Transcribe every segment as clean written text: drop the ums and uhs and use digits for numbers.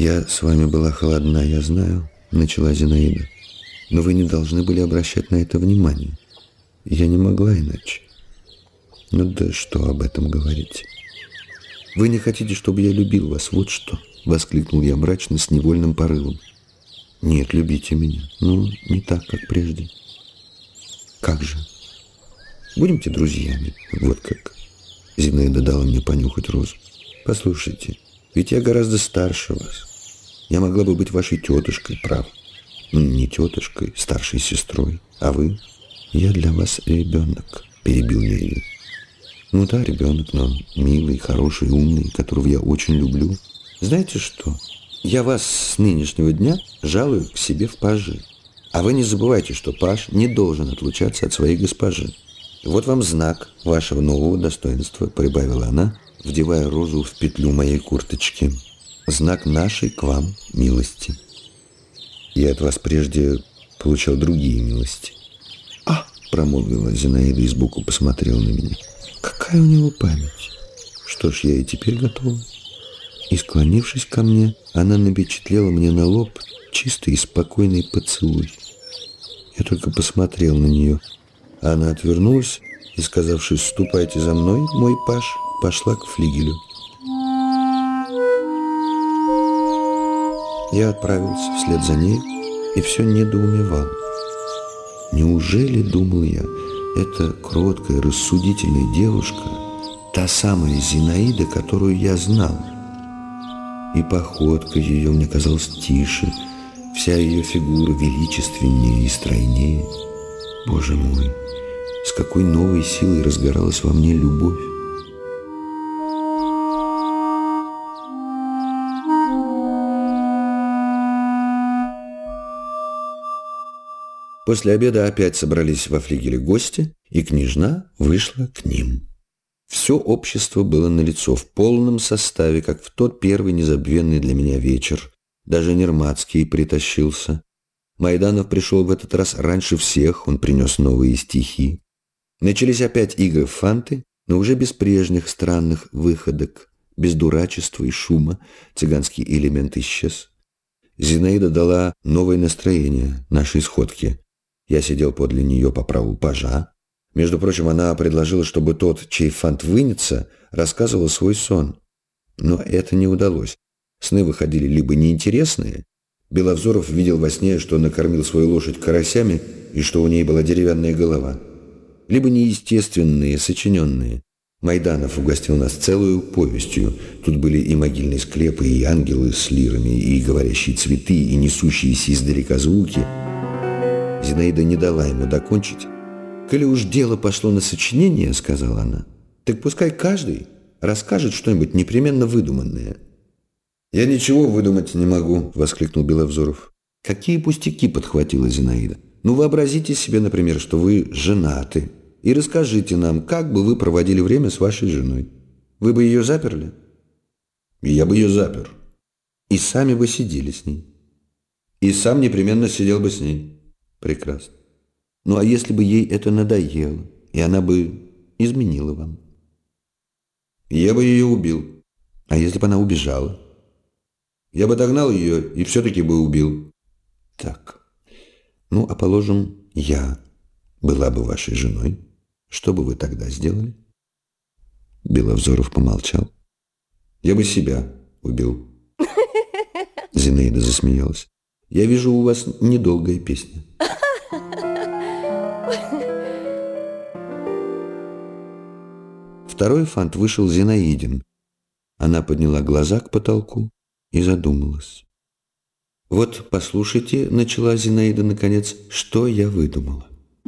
«Я с вами была холодна, я знаю», — начала Зинаида. «Но вы не должны были обращать на это внимание. Я не могла иначе. Ну да что об этом говорить? Вы не хотите, чтобы я любил вас, вот что», — воскликнул я мрачно с невольным порывом. «Нет, любите меня. Ну, не так, как прежде». «Как же? Будемте друзьями, вот как». Зинаида дала мне понюхать розу. «Послушайте, ведь я гораздо старше вас. Я могла бы быть вашей тетушкой, прав. Не тетушкой, старшей сестрой. А вы? Я для вас ребенок», — перебил я ее. «Ну да, ребенок, но милый, хороший, умный, которого я очень люблю. Знаете что? Я вас с нынешнего дня жалую к себе в пажи. А вы не забывайте, что паж не должен отлучаться от своей госпожи. Вот вам знак вашего нового достоинства», — прибавила она, вдевая розу в петлю моей курточки. «Знак нашей к вам милости. Я от вас прежде получал другие милости». «А!» — промолвила Зинаида и сбоку посмотрела на меня. «Какая у него память! Что ж, я и теперь готова». И, склонившись ко мне, она напечатлела мне на лоб чистый и спокойный поцелуй. Я только посмотрел на нее. Она отвернулась и, сказавши «ступайте за мной, мой паж», пошла к флигелю. Я отправился вслед за ней и все недоумевал. Неужели, думал я, эта кроткая, рассудительная девушка та самая Зинаида, которую я знал? И походка ее мне казалась тише, вся ее фигура величественнее и стройнее. Боже мой, с какой новой силой разгоралась во мне любовь! После обеда опять собрались во флигеле гости, и княжна вышла к ним. Все общество было налицо в полном составе, как в тот первый незабвенный для меня вечер. Даже Нермацкий притащился. Майданов пришел в этот раз раньше всех, он принес новые стихи. Начались опять игры в фанты, но уже без прежних странных выходок, без дурачества и шума. Цыганский элемент исчез. Зинаида дала новое настроение нашей сходке. Я сидел подле нее по праву пажа. Между прочим, она предложила, чтобы тот, чей фант вынется, рассказывал свой сон. Но это не удалось. Сны выходили либо неинтересные. Беловзоров видел во сне, что накормил свою лошадь карасями и что у ней была деревянная голова. Либо неестественные, сочиненные. Майданов угостил нас целую повестью. Тут были и могильные склепы, и ангелы с лирами, и говорящие цветы, и несущиеся издалека звуки. Зинаида не дала ему докончить. «Коли уж дело пошло на сочинение, — сказала она, — так пускай каждый расскажет что-нибудь непременно выдуманное». «Я ничего выдумать не могу, — воскликнул Беловзоров. «Какие пустяки, — подхватила Зинаида. Ну, вообразите себе, например, что вы женаты, и расскажите нам, как бы вы проводили время с вашей женой. Вы бы ее заперли?» «Я бы ее запер». «И сами бы сидели с ней?» «И сам непременно сидел бы с ней». «Прекрасно. Ну, а если бы ей это надоело, и она бы изменила вам?» «Я бы ее убил». «А если бы она убежала?» «Я бы догнал ее и все-таки бы убил». «Так. Ну, а положим, я была бы вашей женой. Что бы вы тогда сделали?» Беловзоров помолчал. «Я бы себя убил». Зинаида засмеялась. «Я вижу, у вас недолгая песня». Второй фант вышел Зинаидин. Она подняла глаза к потолку и задумалась. «Вот, послушайте, — начала Зинаида наконец, — что я выдумала.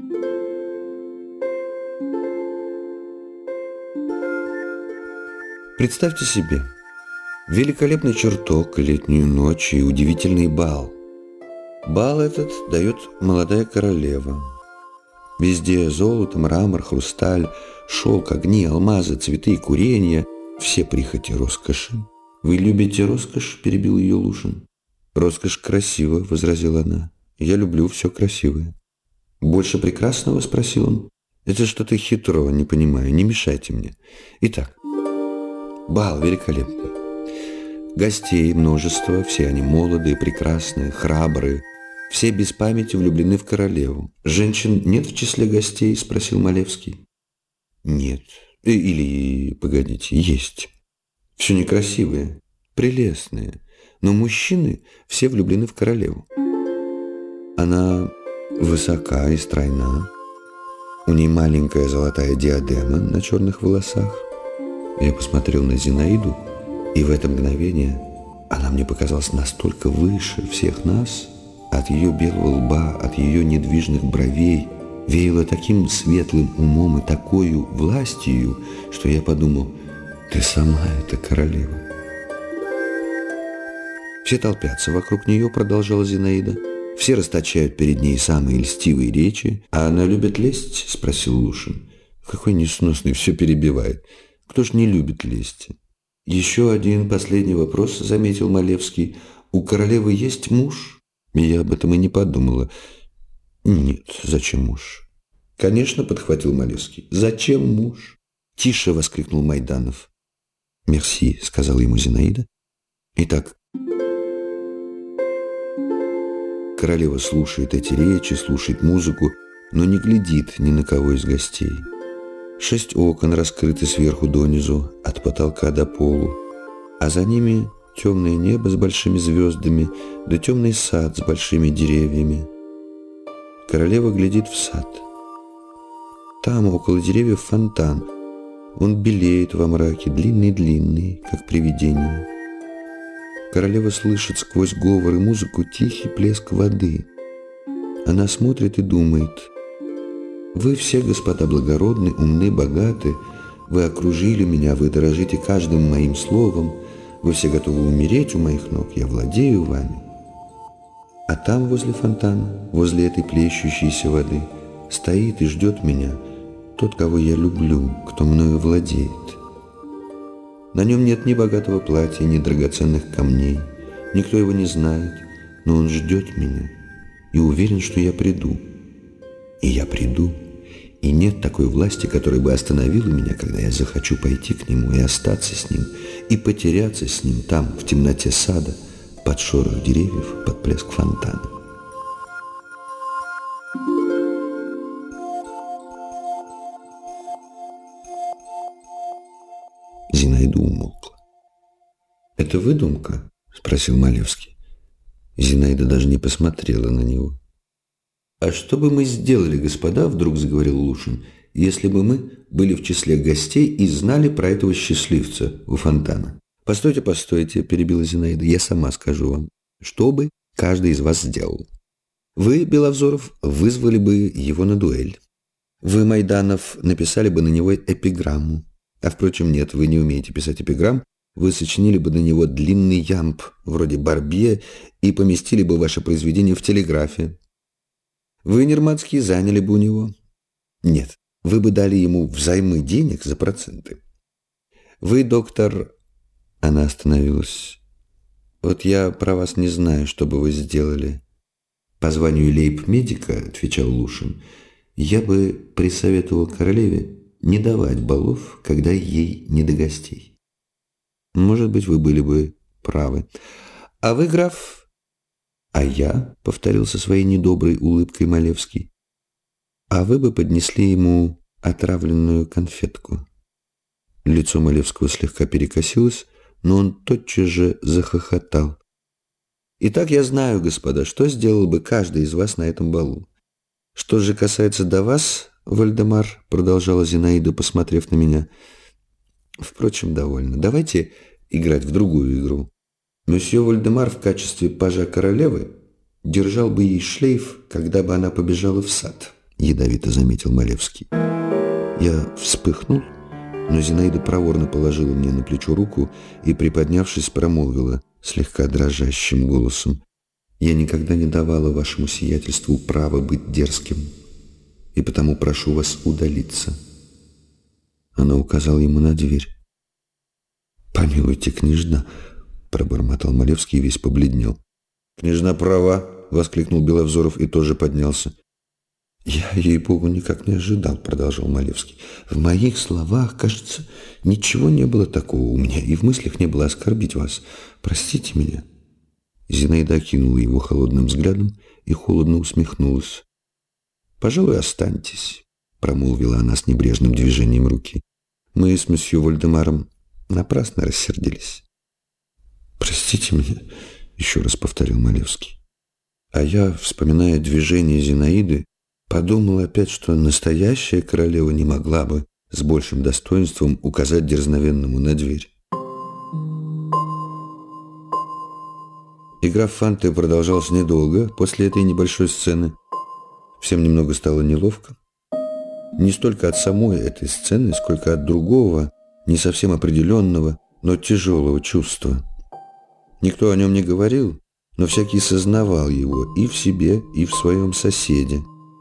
Представьте себе, великолепный чертог, летнюю ночь и удивительный бал. Бал этот дает молодая королева. Везде золото, мрамор, хрусталь, шелк, огни, алмазы, цветы и куренья, все прихоти роскоши. «Вы любите роскошь?» – перебил ее Лушин. «Роскошь красива», – возразила она. «Я люблю все красивое». «Больше прекрасного?» – спросил он. «Это что-то хитро, не понимаю, не мешайте мне. Итак, бал великолепный. Гостей множество, все они молодые, прекрасные, храбрые. Все без памяти влюблены в королеву. Женщин нет в числе гостей?» – спросил Малевский. «Нет. Или, погодите, есть. Все некрасивые, прелестные. Но мужчины все влюблены в королеву. Она высока и стройна. У ней маленькая золотая диадема на черных волосах. Я посмотрел на Зинаиду, и в это мгновение она мне показалась настолько выше всех нас. От ее белого лба, от ее недвижных бровей веяло таким светлым умом и такою властью, что я подумал: ты сама эта королева. Все толпятся вокруг нее, продолжала Зинаида. Все расточают перед ней самые льстивые речи. А она любит лесть? Спросил Лушин. Какой несносный, все перебивает. Кто ж не любит лести? Еще один последний вопрос, заметил Малевский. У королевы есть муж? Я об этом и не подумала. Нет, зачем муж? Конечно, подхватил Малевский. Зачем муж? Тише, воскликнул Майданов. Мерси, сказала ему Зинаида. Итак, королева слушает эти речи, слушает музыку, но не глядит ни на кого из гостей. 6 окон раскрыты сверху донизу, от потолка до полу, а за ними темное небо с большими звездами, да темный сад с большими деревьями. Королева глядит в сад. Там, около деревьев, фонтан. Он белеет во мраке, длинный-длинный, как привидение. Королева слышит сквозь говор и музыку тихий плеск воды. Она смотрит и думает: «Вы все, господа, благородны, умны, богаты. Вы окружили меня, вы дорожите каждым моим словом. Вы все готовы умереть у моих ног, я владею вами». А там, возле фонтана, возле этой плещущейся воды, стоит и ждет меня тот, кого я люблю, кто мною владеет. На нем нет ни богатого платья, ни драгоценных камней. Никто его не знает, но он ждет меня и уверен, что я приду. И я приду, и нет такой власти, которая бы остановила меня, когда я захочу пойти к нему и остаться с ним, и потеряться с ним там, в темноте сада, под шорох деревьев, под плеск фонтана. Зинаида умолкла. «Это выдумка?» – спросил Малевский. Зинаида даже не посмотрела на него. «А что бы мы сделали, господа, — вдруг заговорил Лушин, — если бы мы были в числе гостей и знали про этого счастливца у фонтана?» «Постойте, постойте, — перебила Зинаида, — я сама скажу вам, что бы каждый из вас сделал. Вы, Беловзоров, вызвали бы его на дуэль. Вы, Майданов, написали бы на него эпиграмму. А, впрочем, нет, вы не умеете писать эпиграмм. Вы сочинили бы на него длинный ямб, вроде Барбье, и поместили бы ваше произведение в телеграфе. Вы, Нерматский, заняли бы у него. Нет, вы бы дали ему взаймы денег за проценты. Вы, доктор...» Она остановилась. «Вот я про вас не знаю, что бы вы сделали. По званию лейб-медика, — отвечал Лушин, — я бы присоветовал королеве не давать балов, когда ей не до гостей. Может быть, вы были бы правы. А вы, граф...» «А я, — повторил со своей недоброй улыбкой Малевский, — а вы бы поднесли ему отравленную конфетку». Лицо Малевского слегка перекосилось, но он тотчас же захохотал. «Итак, я знаю, господа, что сделал бы каждый из вас на этом балу. Что же касается до вас, Вальдемар, — продолжала Зинаида, посмотрев на меня, — впрочем, довольно. Давайте играть в другую игру. Месье Вальдемар в качестве пажа королевы держал бы ей шлейф, когда бы она побежала в сад», — ядовито заметил Малевский. Я вспыхнул, но Зинаида проворно положила мне на плечо руку и, приподнявшись, промолвила слегка дрожащим голосом: «Я никогда не давала вашему сиятельству права быть дерзким, и потому прошу вас удалиться». Она указала ему на дверь. «Помилуйте, княжна», — пробормотал Малевский и весь побледнел. «Княжна права», — воскликнул Беловзоров и тоже поднялся. «Я, ей-богу, никак не ожидал», — продолжал Малевский. «В моих словах, кажется, ничего не было такого у меня, и в мыслях не было оскорбить вас. Простите меня». Зинаида окинула его холодным взглядом и холодно усмехнулась. «Пожалуй, останьтесь», — промолвила она с небрежным движением руки. «Мы с месье Вольдемаром напрасно рассердились». «Простите меня», — еще раз повторил Малевский. А я, вспоминая движение Зинаиды, подумал опять, что настоящая королева не могла бы с большим достоинством указать дерзновенному на дверь. Игра в фанты продолжалась недолго после этой небольшой сцены. Всем немного стало неловко. Не столько от самой этой сцены, сколько от другого, не совсем определенного, но тяжелого чувства. Никто о нем не говорил, но всякий сознавал его и в себе, и в своем соседе.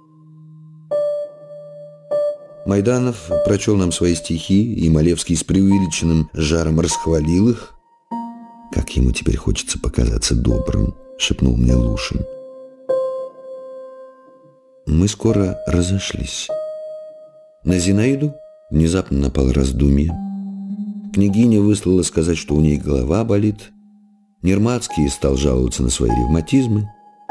Майданов прочел нам свои стихи, и Малевский с преувеличенным жаром расхвалил их. «Как ему теперь хочется показаться добрым», — шепнул мне Лушин. Мы скоро разошлись. На Зинаиду внезапно напало раздумье. Княгиня выслала сказать, что у ней голова болит. Нермацкий стал жаловаться на свои ревматизмы.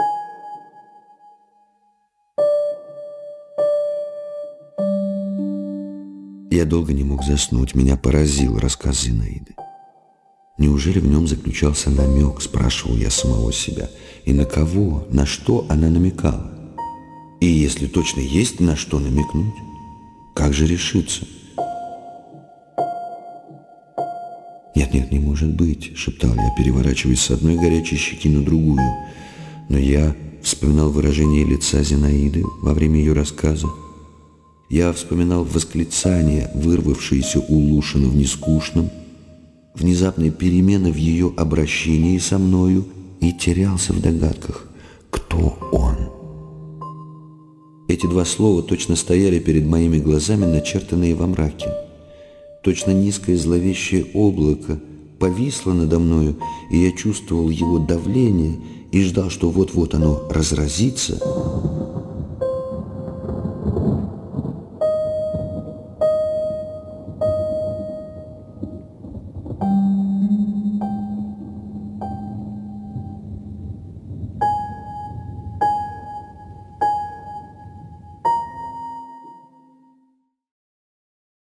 Я долго не мог заснуть. Меня поразил рассказ Зинаиды. Неужели в нем заключался намек, спрашивал я самого себя. И на кого, на что она намекала? И если точно есть на что намекнуть, как же решиться? «Нет, не может быть», — шептал я, переворачиваясь с одной горячей щеки на другую. Но я вспоминал выражение лица Зинаиды во время ее рассказа. Я вспоминал восклицание, вырвавшееся у Лушина в нескучном, внезапные перемены в ее обращении со мною и терялся в догадках, кто он. Эти два слова точно стояли перед моими глазами, начертанные во мраке. Точно низкое зловещее облако повисло надо мною, и я чувствовал его давление и ждал, что вот-вот оно разразится